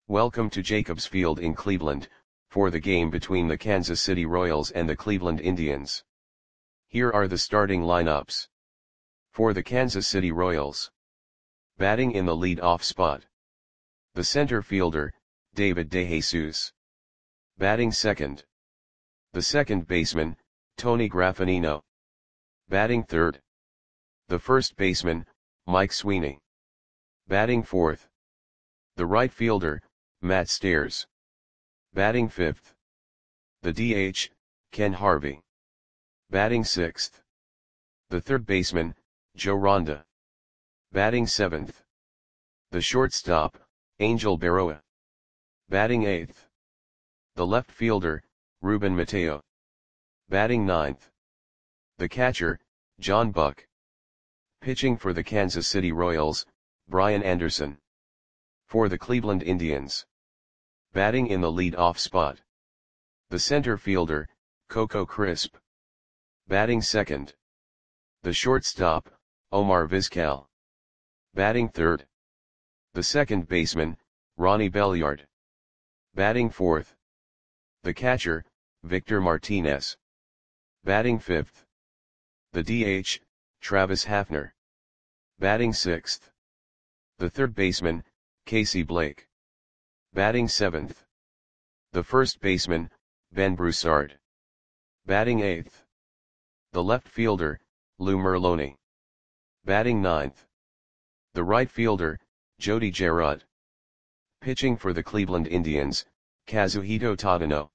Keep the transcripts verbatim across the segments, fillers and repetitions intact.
Welcome to Jacobs Field in Cleveland, for the game between the Kansas City Royals and the Cleveland Indians. Here are the starting lineups. For the Kansas City Royals. Batting in the lead-off spot. The center fielder, David DeJesus. Batting second. The second baseman, Tony Graffagnino. Batting third. The first baseman, Mike Sweeney. Batting fourth. The right fielder, Matt Stairs. Batting fifth. The D H, Ken Harvey. Batting sixth. The third baseman, Joe Ronda. Batting seventh. The shortstop, Angel Berroa. Batting eighth. The left fielder, Ruben Mateo. Batting ninth. The catcher, John Buck. Pitching for the Kansas City Royals, Brian Anderson. For the Cleveland Indians. Batting in the lead-off spot. The center fielder, Coco Crisp. Batting second. The shortstop, Omar Vizquel. Batting third. The second baseman, Ronnie Belliard. Batting fourth. The catcher, Victor Martinez. Batting fifth. The D H, Travis Hafner. Batting sixth. The third baseman, Casey Blake. Batting seventh. The first baseman, Ben Broussard. Batting eighth. The left fielder, Lou Merloni. Batting ninth. The right fielder, Jody Gerard. Pitching for the Cleveland Indians, Kazuhito Tadano.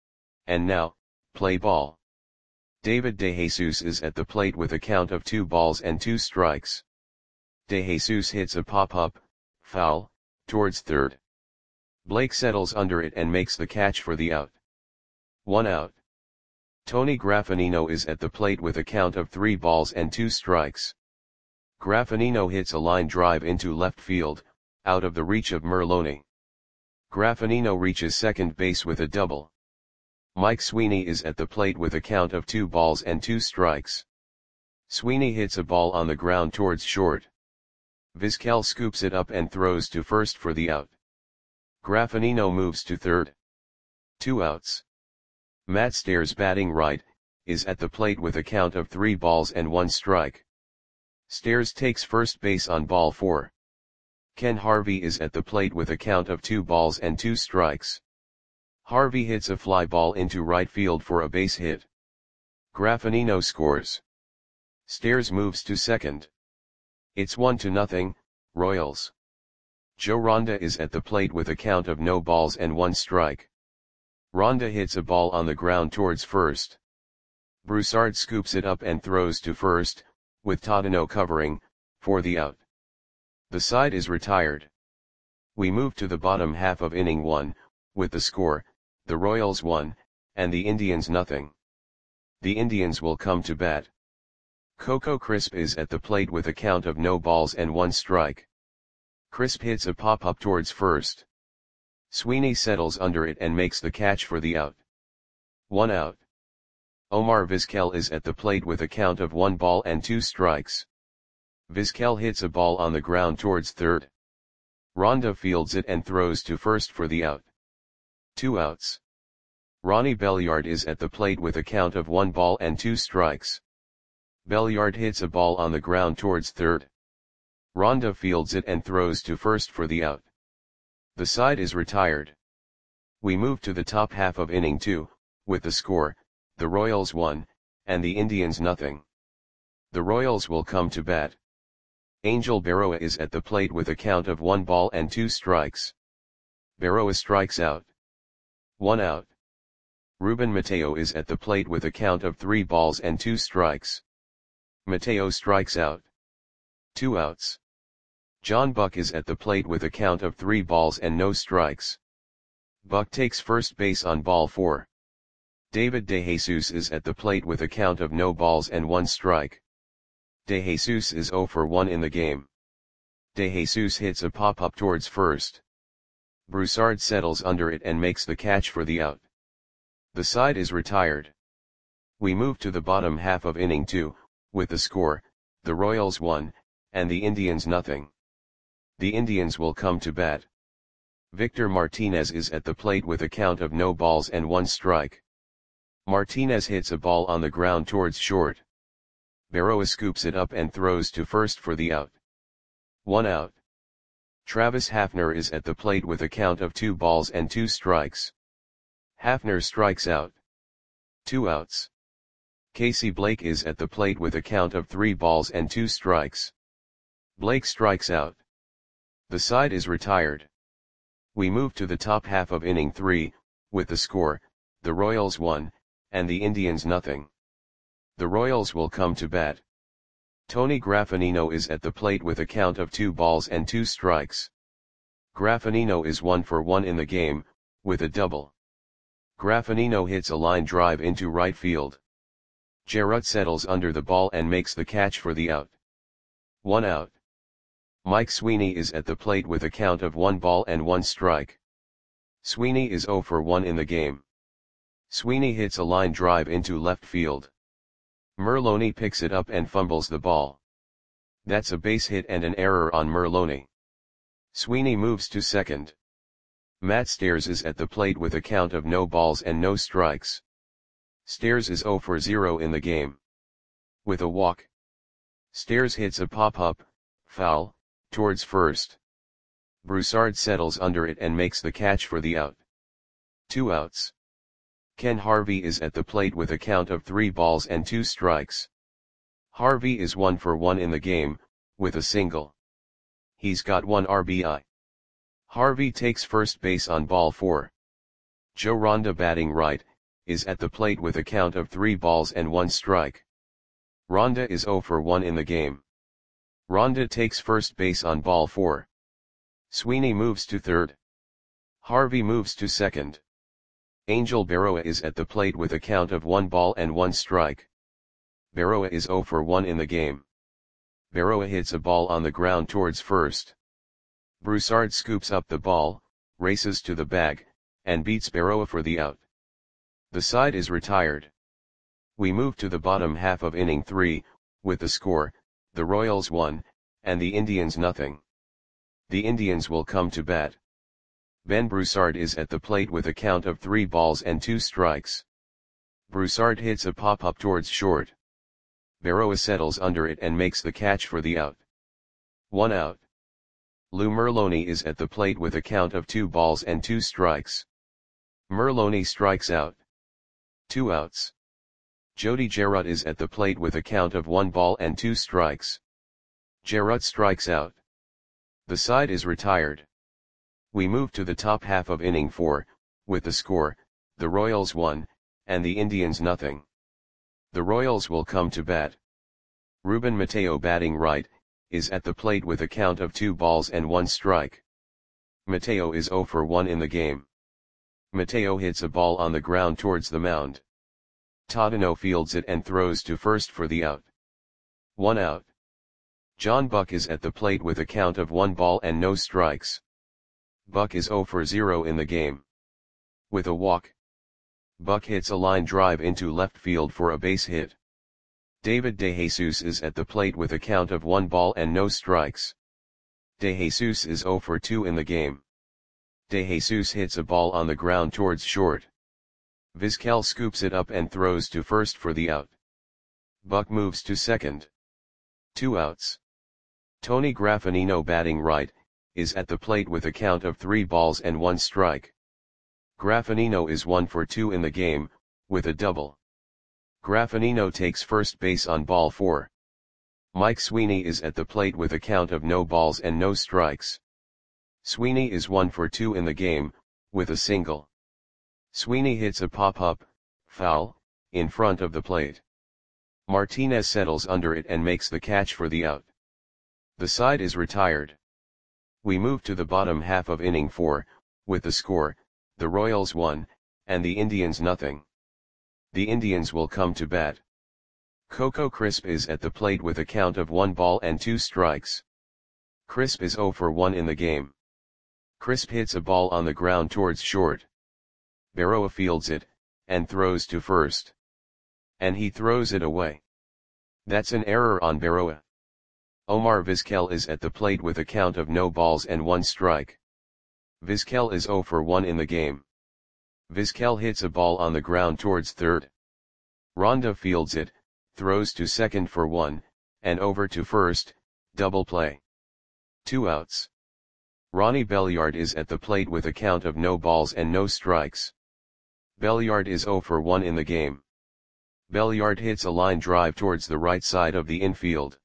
And now, play ball. David DeJesus is at the plate with a count of two balls and two strikes. DeJesus hits a pop-up, foul, towards third. Blake settles under it and makes the catch for the out. One out. Tony Graffagnino is at the plate with a count of three balls and two strikes. Graffagnino hits a line drive into left field, out of the reach of Merloni. Graffagnino reaches second base with a double. Mike Sweeney is at the plate with a count of two balls and two strikes. Sweeney hits a ball on the ground towards short. Vizquel scoops it up and throws to first for the out. Graffagnino moves to third. Two outs. Matt Stairs, batting right, is at the plate with a count of three balls and one strike. Stairs takes first base on ball four. Ken Harvey is at the plate with a count of two balls and two strikes. Harvey hits a fly ball into right field for a base hit. Graffagnino scores. Stairs moves to second. It's one to nothing, Royals. Joe Ronda is at the plate with a count of no balls and one strike. Ronda hits a ball on the ground towards first. Broussard scoops it up and throws to first, with Tadano covering, for the out. The side is retired. We move to the bottom half of inning one, with the score, the Royals one, and the Indians nothing. The Indians will come to bat. Coco Crisp is at the plate with a count of no balls and one strike. Crisp hits a pop-up towards first. Sweeney settles under it and makes the catch for the out. One out. Omar Vizquel is at the plate with a count of one ball and two strikes. Vizquel hits a ball on the ground towards third. Ronda fields it and throws to first for the out. Two outs. Ronnie Belliard is at the plate with a count of one ball and two strikes. Belliard hits a ball on the ground towards third. Ronda fields it and throws to first for the out. The side is retired. We move to the top half of inning two, with the score, the Royals one, and the Indians nothing. The Royals will come to bat. Angel Berroa is at the plate with a count of one ball and two strikes. Berroa strikes out. One out. Ruben Mateo is at the plate with a count of three balls and two strikes. Mateo strikes out. Two outs. John Buck is at the plate with a count of three balls and no strikes. Buck takes first base on ball four. David DeJesus is at the plate with a count of no balls and one strike. DeJesus is zero for one in the game. DeJesus hits a pop-up towards first. Broussard settles under it and makes the catch for the out. The side is retired. We move to the bottom half of inning two, with the score, the Royals one, and the Indians nothing. The Indians will come to bat. Victor Martinez is at the plate with a count of no balls and one strike. Martinez hits a ball on the ground towards short. Berroa scoops it up and throws to first for the out. One out. Travis Hafner is at the plate with a count of two balls and two strikes. Hafner strikes out. Two outs. Casey Blake is at the plate with a count of three balls and two strikes. Blake strikes out. The side is retired. We move to the top half of inning three, with the score, the Royals one, and the Indians nothing. The Royals will come to bat. Tony Graffinino is at the plate with a count of two balls and two strikes. Graffinino is one for one in the game, with a double. Graffinino hits a line drive into right field. Jarrett settles under the ball and makes the catch for the out. One out. Mike Sweeney is at the plate with a count of one ball and one strike. Sweeney is zero for one in the game. Sweeney hits a line drive into left field. Merloni picks it up and fumbles the ball. That's a base hit and an error on Merloni. Sweeney moves to second. Matt Stairs is at the plate with a count of no balls and no strikes. Stairs is zero for zero in the game. With a walk. Stairs hits a pop-up, foul, towards first. Broussard settles under it and makes the catch for the out. Two outs. Ken Harvey is at the plate with a count of three balls and two strikes. Harvey is one for one in the game, with a single. He's got one R B I. Harvey takes first base on ball four. Joe Ronda, batting right, is at the plate with a count of three balls and one strike. Ronda is zero for one in the game. Ronda takes first base on ball four. Sweeney moves to third. Harvey moves to second. Angel Berroa is at the plate with a count of one ball and one strike. Berroa is zero for one in the game. Berroa hits a ball on the ground towards first. Broussard scoops up the ball, races to the bag, and beats Berroa for the out. The side is retired. We move to the bottom half of inning three, with the score, the Royals one, and the Indians nothing. The Indians will come to bat. Ben Broussard is at the plate with a count of three balls and two strikes. Broussard hits a pop-up towards short. Berroa settles under it and makes the catch for the out. One out. Lou Merloni is at the plate with a count of two balls and two strikes. Merloni strikes out. Two outs. Jody Jarrett is at the plate with a count of one ball and two strikes. Jarrett strikes out. The side is retired. We move to the top half of inning four, with the score, the Royals one, and the Indians nothing. The Royals will come to bat. Ruben Mateo, batting right, is at the plate with a count of two balls and one strike. Mateo is zero for one in the game. Mateo hits a ball on the ground towards the mound. Tadano fields it and throws to first for the out. One out. John Buck is at the plate with a count of one ball and no strikes. Buck is zero for zero in the game. With a walk. Buck hits a line drive into left field for a base hit. David DeJesus is at the plate with a count of one ball and no strikes. DeJesus is zero for two in the game. DeJesus hits a ball on the ground towards short. Vizquel scoops it up and throws to first for the out. Buck moves to second. Two outs. Tony Graffinino, batting right, is at the plate with a count of three balls and one strike. Graffinino is one for two in the game, with a double. Graffinino takes first base on ball four. Mike Sweeney is at the plate with a count of no balls and no strikes. Sweeney is one for two in the game, with a single. Sweeney hits a pop-up, foul, in front of the plate. Martinez settles under it and makes the catch for the out. The side is retired. We move to the bottom half of inning four, with the score, the Royals one, and the Indians nothing. The Indians will come to bat. Coco Crisp is at the plate with a count of one ball and two strikes. Crisp is zero for one in the game. Crisp hits a ball on the ground towards short. Berroa fields it, and throws to first. And he throws it away. That's an error on Berroa. Omar Vizquel is at the plate with a count of no balls and one strike. Vizquel is zero for one in the game. Vizquel hits a ball on the ground towards third. Ronda fields it, throws to second for one, and over to first, double play. Two outs. Ronnie Belliard is at the plate with a count of no balls and no strikes. Belliard is zero for one in the game. Belliard hits a line drive towards the right side of the infield.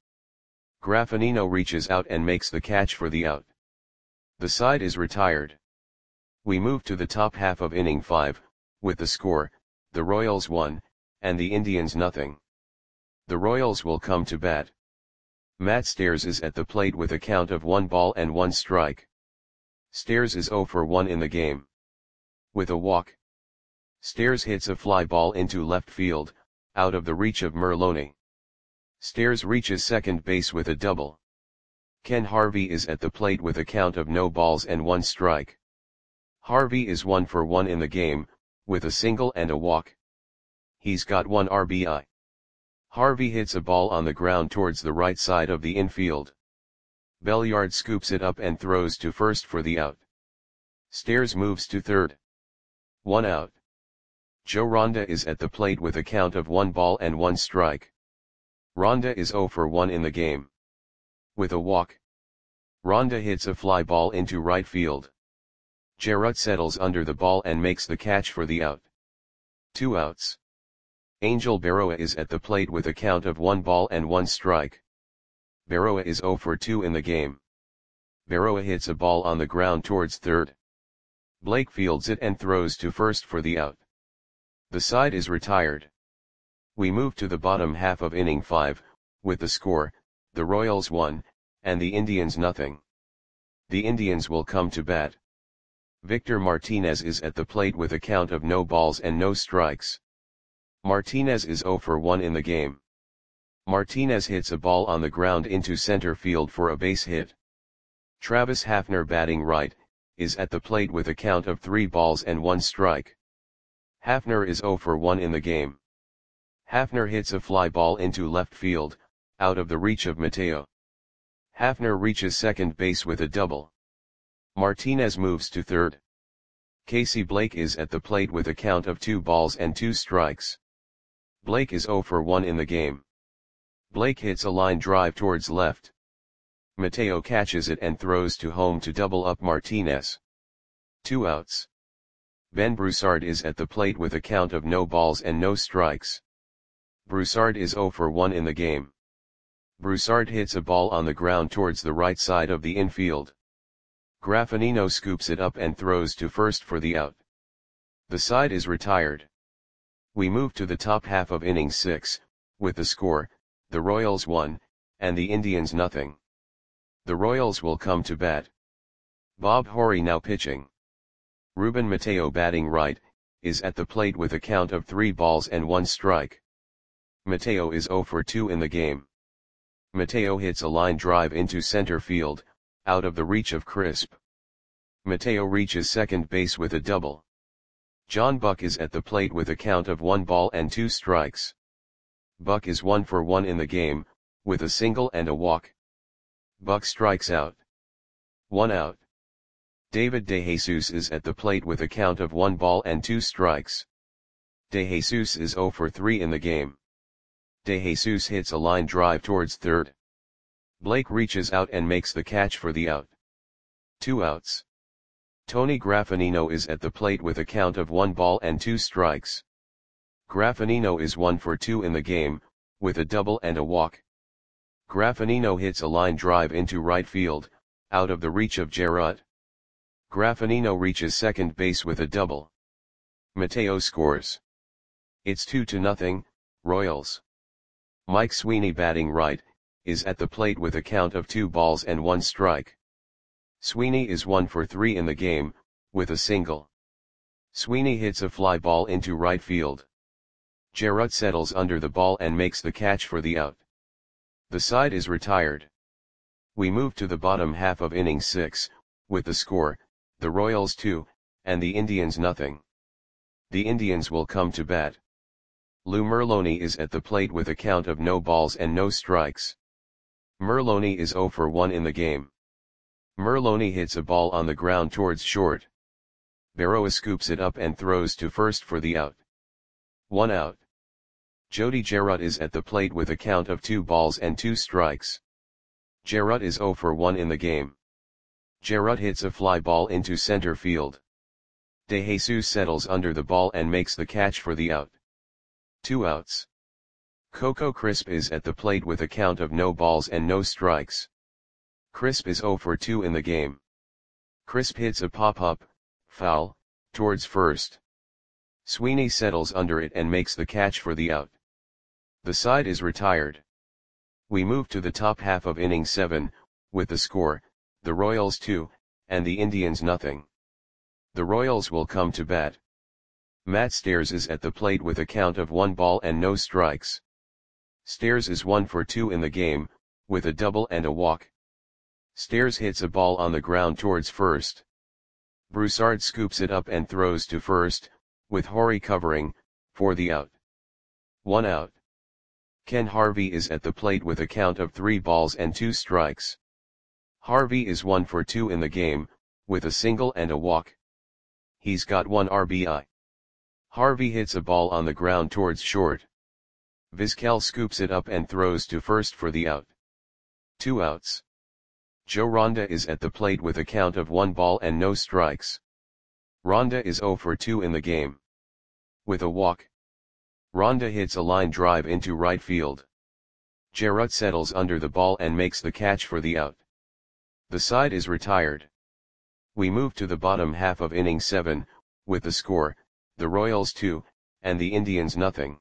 Graffinino reaches out and makes the catch for the out. The side is retired. We move to the top half of inning five, with the score, the Royals one, and the Indians nothing. The Royals will come to bat. Matt Stairs is at the plate with a count of one ball and one strike. Stairs is zero for one in the game. With a walk. Stairs hits a fly ball into left field, out of the reach of Merloni. Stairs reaches second base with a double. Ken Harvey is at the plate with a count of no balls and one strike. Harvey is one for one in the game, with a single and a walk. He's got one R B I. Harvey hits a ball on the ground towards the right side of the infield. Belliard scoops it up and throws to first for the out. Stairs moves to third. One out. Joe Ronda is at the plate with a count of one ball and one strike. Ronda is zero for one in the game. With a walk. Ronda hits a fly ball into right field. Jarrett settles under the ball and makes the catch for the out. Two outs. Angel Berroa is at the plate with a count of one ball and one strike. Berroa is zero for two in the game. Berroa hits a ball on the ground towards third. Blake fields it and throws to first for the out. The side is retired. We move to the bottom half of inning five, with the score, the Royals one, and the Indians nothing. The Indians will come to bat. Victor Martinez is at the plate with a count of no balls and no strikes. Martinez is zero for one in the game. Martinez hits a ball on the ground into center field for a base hit. Travis Hafner, batting right, is at the plate with a count of three balls and one strike. Hafner is zero for one in the game. Hafner hits a fly ball into left field, out of the reach of Mateo. Hafner reaches second base with a double. Martinez moves to third. Casey Blake is at the plate with a count of two balls and two strikes. Blake is zero for one in the game. Blake hits a line drive towards left. Mateo catches it and throws to home to double up Martinez. Two outs. Ben Broussard is at the plate with a count of no balls and no strikes. Broussard is zero for one in the game. Broussard hits a ball on the ground towards the right side of the infield. Graffinino scoops it up and throws to first for the out. The side is retired. We move to the top half of inning six, with the score, the Royals one, and the Indians nothing. The Royals will come to bat. Bob Horry now pitching. Ruben Mateo, batting right, is at the plate with a count of three balls and one strike. Mateo is zero for two in the game. Mateo hits a line drive into center field, out of the reach of Crisp. Mateo reaches second base with a double. John Buck is at the plate with a count of one ball and two strikes. Buck is one for one in the game, with a single and a walk. Buck strikes out. One out. David DeJesus is at the plate with a count of one ball and two strikes. DeJesus is zero for three in the game. DeJesus hits a line drive towards third. Blake reaches out and makes the catch for the out. Two outs. Tony Graffinino is at the plate with a count of one ball and two strikes. Graffinino is one for two in the game, with a double and a walk. Graffinino hits a line drive into right field, out of the reach of Jarrett. Graffinino reaches second base with a double. Mateo scores. It's two to nothing, Royals. Mike Sweeney, batting right, is at the plate with a count of two balls and one strike. Sweeney is one for three in the game, with a single. Sweeney hits a fly ball into right field. Jarrett settles under the ball and makes the catch for the out. The side is retired. We move to the bottom half of inning six, with the score, the Royals two, and the Indians nothing. The Indians will come to bat. Lou Merloni is at the plate with a count of no balls and no strikes. Merloni is zero for one in the game. Merloni hits a ball on the ground towards short. Berroa scoops it up and throws to first for the out. One out. Jody Gerard is at the plate with a count of two balls and two strikes. Gerard is zero for one in the game. Gerard hits a fly ball into center field. De Jesus settles under the ball and makes the catch for the out. Two outs. Coco Crisp is at the plate with a count of no balls and no strikes. Crisp is zero for two in the game. Crisp hits a pop-up, foul, towards first. Sweeney settles under it and makes the catch for the out. The side is retired. We move to the top half of inning seven, with the score, the Royals two, and the Indians nothing. The Royals will come to bat. Matt Stairs is at the plate with a count of one ball and no strikes. Stairs is one for two in the game, with a double and a walk. Stairs hits a ball on the ground towards first. Broussard scoops it up and throws to first, with Horry covering, for the out. One out. Ken Harvey is at the plate with a count of three balls and two strikes. Harvey is one for two in the game, with a single and a walk. He's got one R B I. Harvey hits a ball on the ground towards short. Vizquel scoops it up and throws to first for the out. Two outs. Joe Ronda is at the plate with a count of one ball and no strikes. Ronda is zero for two in the game. With a walk. Ronda hits a line drive into right field. Gerard settles under the ball and makes the catch for the out. The side is retired. We move to the bottom half of inning seven, with the score, the Royals two, and the Indians nothing.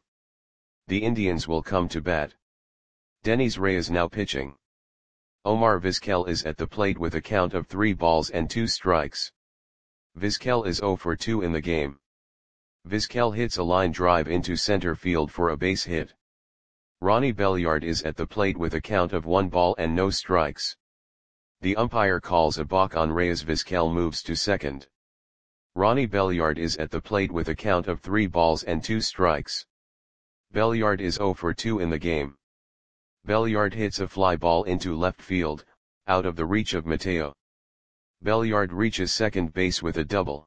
The Indians will come to bat. Dennis Ray is now pitching. Omar Vizquel is at the plate with a count of three balls and two strikes. Vizquel is zero for two in the game. Vizquel hits a line drive into center field for a base hit. Ronnie Belliard is at the plate with a count of one ball and no strikes. The umpire calls a balk on Reyes. Vizquel moves to second. Ronnie Belliard is at the plate with a count of three balls and two strikes. Belliard is zero for two in the game. Belliard hits a fly ball into left field, out of the reach of Mateo. Belliard reaches second base with a double.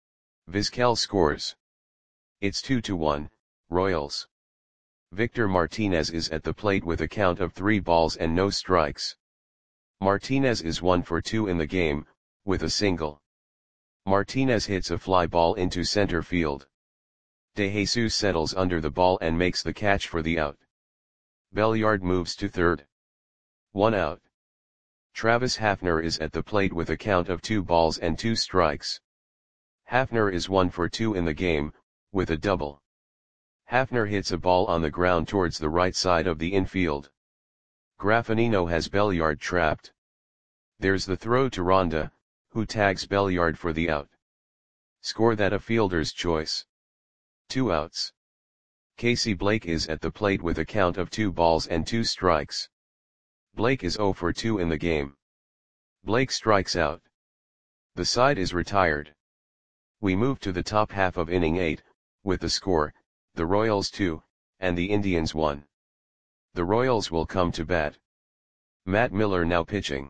Vizquel scores. It's two to one, Royals. Victor Martinez is at the plate with a count of three balls and no strikes. Martinez is one for two in the game, with a single. Martinez hits a fly ball into center field. De Jesus settles under the ball and makes the catch for the out. Belliard moves to third. One out. Travis Hafner is at the plate with a count of two balls and two strikes. Hafner is one for two in the game, with a double. Hafner hits a ball on the ground towards the right side of the infield. Graffinino has Belliard trapped. There's the throw to Ronda, who tags Belliard for the out. Score that a fielder's choice. Two outs. Casey Blake is at the plate with a count of two balls and two strikes. Blake is zero for two in the game. Blake strikes out. The side is retired. We move to the top half of inning eight, with the score, the Royals two, and the Indians one. The Royals will come to bat. Matt Miller now pitching.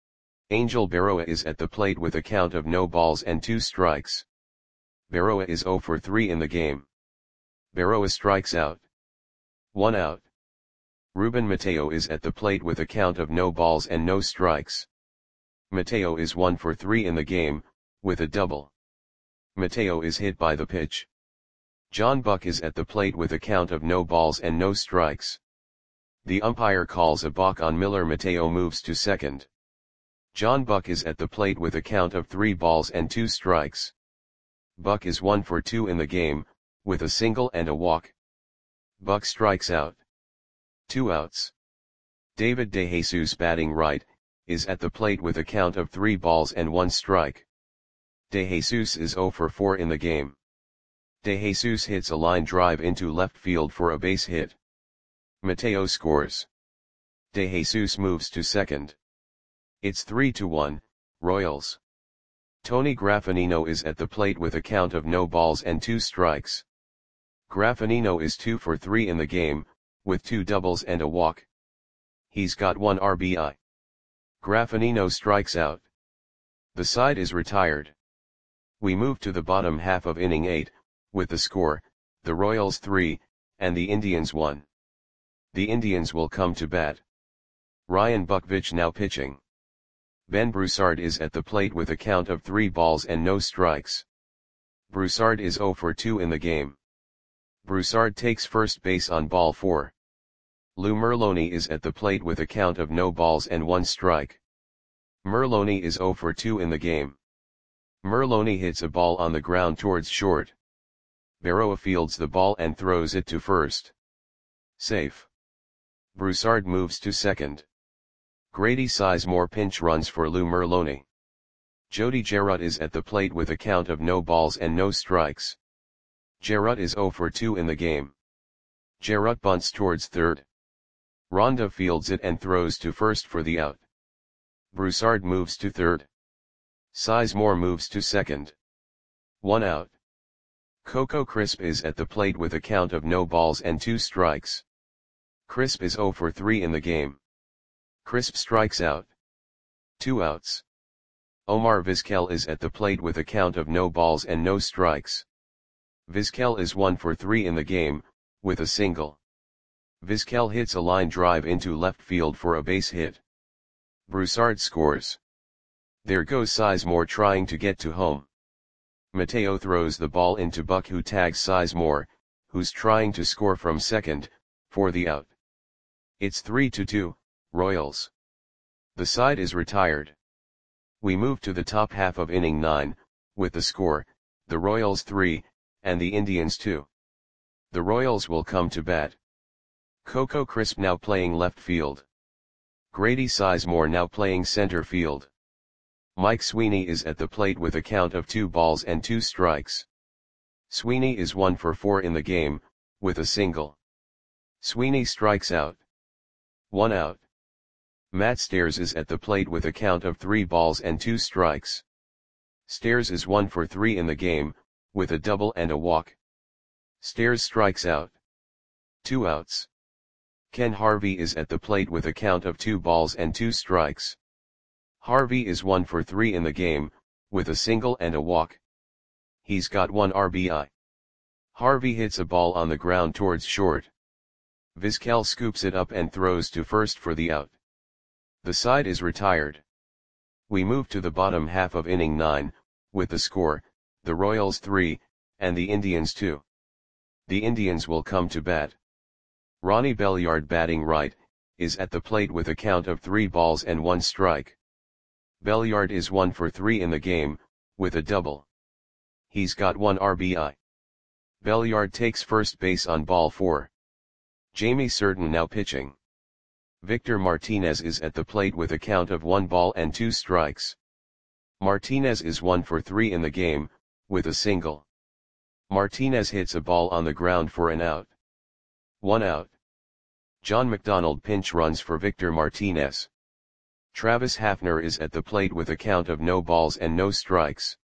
Angel Berroa is at the plate with a count of no balls and two strikes. Berroa is zero for three in the game. Berroa strikes out. One out. Ruben Mateo is at the plate with a count of no balls and no strikes. Mateo is one for three in the game, with a double. Mateo is hit by the pitch. John Buck is at the plate with a count of no balls and no strikes. The umpire calls a balk on Miller. Mateo moves to second. John Buck is at the plate with a count of three balls and two strikes. Buck is one for two in the game, with a single and a walk. Buck strikes out. Two outs. David De Jesus, batting right, is at the plate with a count of three balls and one strike. De Jesus is zero for four in the game. De Jesus hits a line drive into left field for a base hit. Mateo scores. De Jesus moves to second. It's three to one, Royals. Tony Graffinino is at the plate with a count of no balls and two strikes. Graffinino is two for three in the game, with two doubles and a walk. He's got one R B I. Graffinino strikes out. The side is retired. We move to the bottom half of inning eight, with the score, the Royals three, and the Indians one. The Indians will come to bat. Ryan Buckvich now pitching. Ben Broussard is at the plate with a count of three balls and no strikes. Broussard is zero for two in the game. Broussard takes first base on ball four. Lou Merloni is at the plate with a count of no balls and one strike. Merloni is zero for two in the game. Merloni hits a ball on the ground towards short. Berroa fields the ball and throws it to first. Safe. Broussard moves to second. Grady Sizemore pinch runs for Lou Merloni. Jody Jarrett is at the plate with a count of no balls and no strikes. Jarrett is zero for two in the game. Jarrett bunts towards third. Ronda fields it and throws to first for the out. Broussard moves to third. Sizemore moves to second. One out. Coco Crisp is at the plate with a count of no balls and two strikes. Crisp is zero for three in the game. Crisp strikes out. Two outs. Omar Vizquel is at the plate with a count of no balls and no strikes. Vizquel is one for three in the game, with a single. Vizquel hits a line drive into left field for a base hit. Broussard scores. There goes Sizemore trying to get to home. Mateo throws the ball into Buck, who tags Sizemore, who's trying to score from second, for the out. It's three to two, Royals. The side is retired. We move to the top half of inning nine, with the score, the Royals three, and the Indians two. The Royals will come to bat. Coco Crisp now playing left field. Grady Sizemore now playing center field. Mike Sweeney is at the plate with a count of two balls and two strikes. Sweeney is one for four in the game, with a single. Sweeney strikes out. One out. Matt Stairs is at the plate with a count of three balls and two strikes. Stairs is one for three in the game, with a double and a walk. Stairs strikes out. Two outs. Ken Harvey is at the plate with a count of two balls and two strikes. Harvey is one for three in the game, with a single and a walk. He's got one R B I. Harvey hits a ball on the ground towards short. Vizquel scoops it up and throws to first for the out. The side is retired. We move to the bottom half of inning nine, with the score, the Royals three, and the Indians two. The Indians will come to bat. Ronnie Belliard, batting right, is at the plate with a count of three balls and one strike. Belliard is one for three in the game, with a double. He's got one R B I. Belliard takes first base on ball four. Jamie Certain now pitching. Victor Martinez is at the plate with a count of one ball and two strikes. Martinez is one for three in the game, with a single. Martinez hits a ball on the ground for an out. One out. John McDonald pinch runs for Victor Martinez. Travis Hafner is at the plate with a count of no balls and no strikes.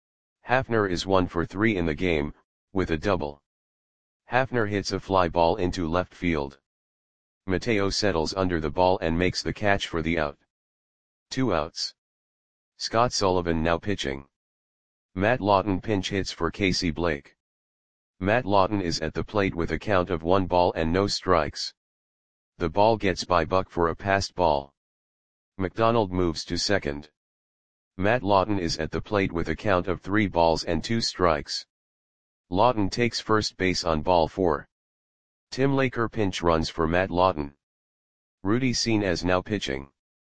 Hafner is one for three in the game, with a double. Hafner hits a fly ball into left field. Mateo settles under the ball and makes the catch for the out. Two outs. Scott Sullivan now pitching. Matt Lawton pinch hits for Casey Blake. Matt Lawton is at the plate with a count of one ball and no strikes. The ball gets by Buck for a passed ball. McDonald moves to second. Matt Lawton is at the plate with a count of three balls and two strikes. Lawton takes first base on ball four. Tim Laker pinch runs for Matt Lawton. Rudy Sines now pitching.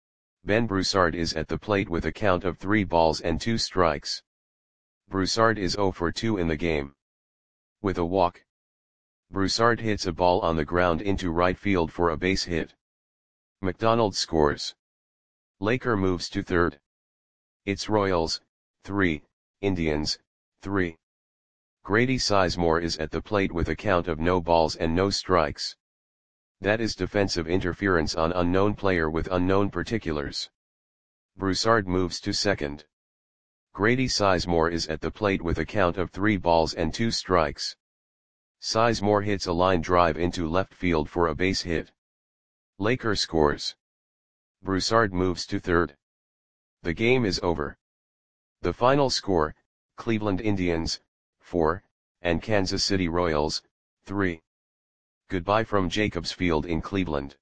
Ben Broussard is at the plate with a count of three balls and two strikes. Broussard is zero for two in the game. With a walk. Broussard hits a ball on the ground into right field for a base hit. McDonald scores. Laker moves to third. It's Royals, three, Indians, three. Grady Sizemore is at the plate with a count of no balls and no strikes. That is defensive interference on unknown player with unknown particulars. Broussard moves to second. Grady Sizemore is at the plate with a count of three balls and two strikes. Sizemore hits a line drive into left field for a base hit. Laker scores. Broussard moves to third. The game is over. The final score, Cleveland Indians, four, and Kansas City Royals, three. Goodbye from Jacobs Field in Cleveland.